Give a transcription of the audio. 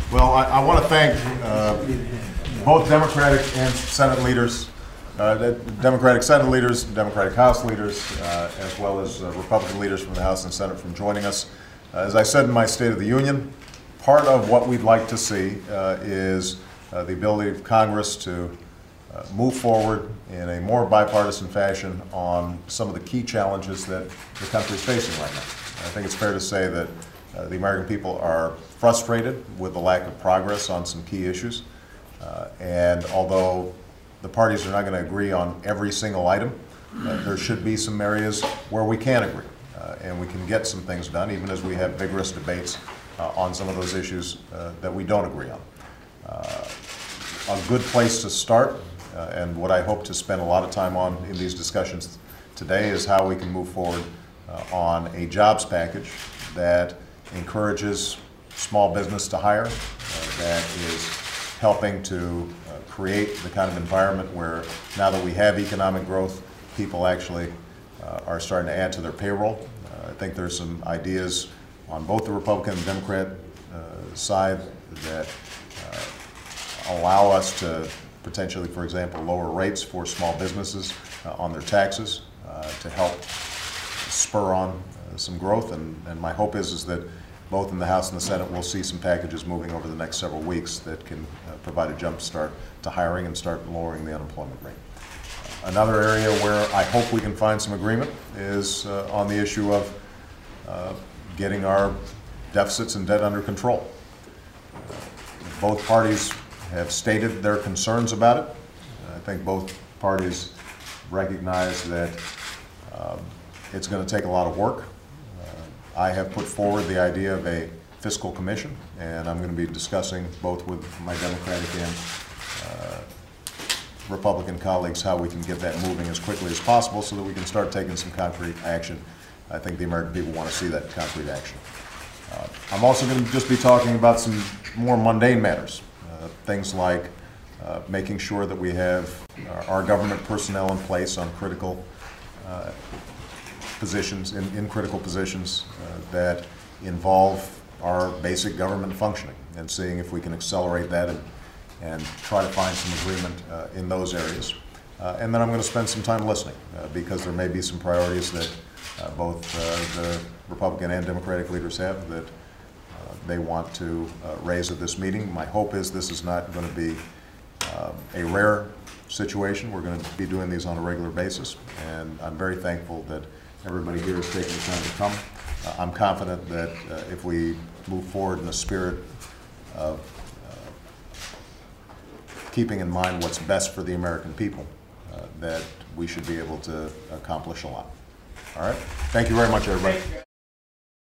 Well, I want to thank both Democratic and Senate leaders, Democratic Senate leaders, Democratic House leaders, as well as Republican leaders from the House and Senate from joining us. As I said in my State of the Union, part of what we'd like to see is the ability of Congress to move forward in a more bipartisan fashion on some of the key challenges that the country is facing right now. I think it's fair to say that the American people are frustrated with the lack of progress on some key issues. And although the parties are not going to agree on every single item, there should be some areas where we can agree. And we can get some things done, even as we have vigorous debates on some of those issues that we don't agree on. A good place to start, and what I hope to spend a lot of time on in these discussions today, is how we can move forward on a jobs package that encourages small business to hire, that is helping to create the kind of environment where, now that we have economic growth, people actually are starting to add to their payroll. I think there's some ideas on both the Republican and Democrat side that allow us to potentially, for example, lower rates for small businesses on their taxes to help spur on some growth. And my hope is that both in the House and the Senate we'll see some packages moving over the next several weeks that can provide a jump start to hiring and start lowering the unemployment rate. Another area where I hope we can find some agreement is on the issue of getting our deficits and debt under control. Both parties have stated their concerns about it. I think both parties recognize that it's going to take a lot of work. I have put forward the idea of a fiscal commission, and I'm going to be discussing both with my Democratic and Republican colleagues how we can get that moving as quickly as possible so that we can start taking some concrete action. I think the American people want to see that concrete action. I'm also going to just be talking about some more mundane matters, things like making sure that we have our government personnel in place on critical positions, in critical positions that involve our basic government functioning, and seeing if we can accelerate that and try to find some agreement in those areas. And then I'm going to spend some time listening because there may be some priorities that both the Republican and Democratic leaders have that they want to raise at this meeting. My hope is this is not going to be a rare situation. We're going to be doing these on a regular basis, and I'm very thankful that everybody here is taking the time to come. I'm confident that if we move forward in the spirit of keeping in mind what's best for the American people, that we should be able to accomplish a lot. All right? Thank you very much, everybody.